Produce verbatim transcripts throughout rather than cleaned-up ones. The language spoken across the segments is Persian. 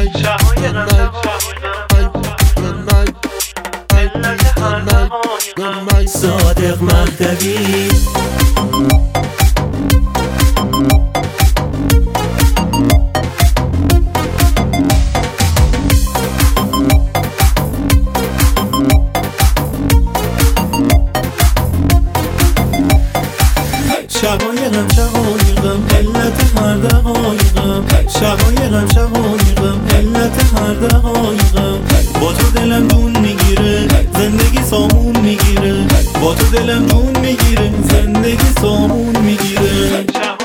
صادق مهدوی شقایقم شقایقم علت هر دقایقم شقایقم شقایقم علت هر دقایقم با تو دلم جون میگیره زندگی سامون میگیره با تو دلم جون میگیره زندگی سامون میگیره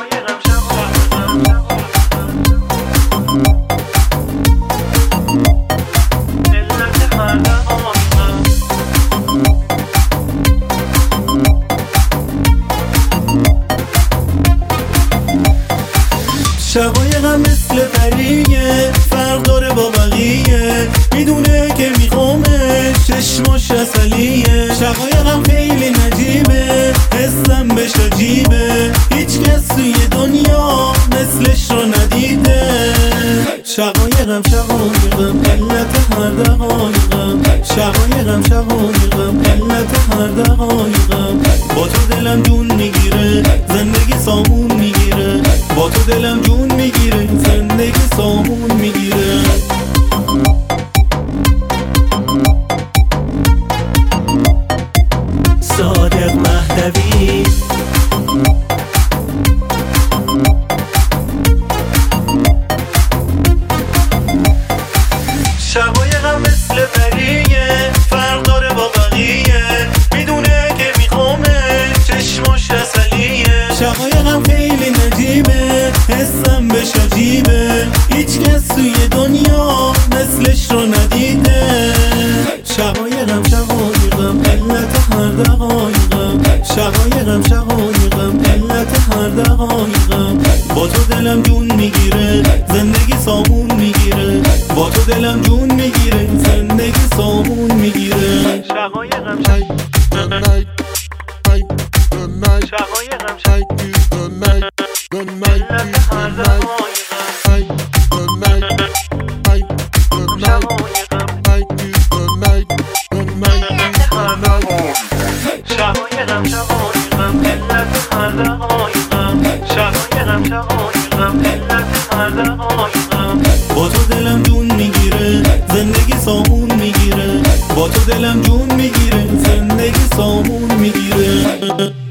شقایقم مثل پریه فرق داره با بقیه میدونه که میخوامه چشماش اصلیه شقایقم خیلی نجیبه حسم بهش عجیبه هیچ کس توی دنیا مثلش رو ندیده شقایقم شقایقم علت هر دقایقم شقایقم شقایقم علت هر دقایقم با تو دلم جون میگیره زندگی سامون میگیره با تو دلم جون میگیره زندگی سامون میگیره صادق مهدوی شقایقم مثل پریه فرق داره با بقیه میدونه که میخوامه چشماش اصلیه شقایقم خیلی نجیبه حسم بهش عجیبه هیچ کس توی دنیا مثلش رو ندیده شقایقم شقایقم علت هر دقایقم شقایقم شقایقم علت هر دقایقم با تو دلم جون میگیره زندگی سامون میگیره با تو دلم جون میگیره زندگی سامون میگیره شقایقم شقایقم علت هر دقایقم شقایقم شقایقم علت هر دقایقم شقایقم شقایقم علت هر دقایقم با تو دلم جون میگیره زندگی سامون میگیره با تو دلم جون میگیره زندگی سامون میگیره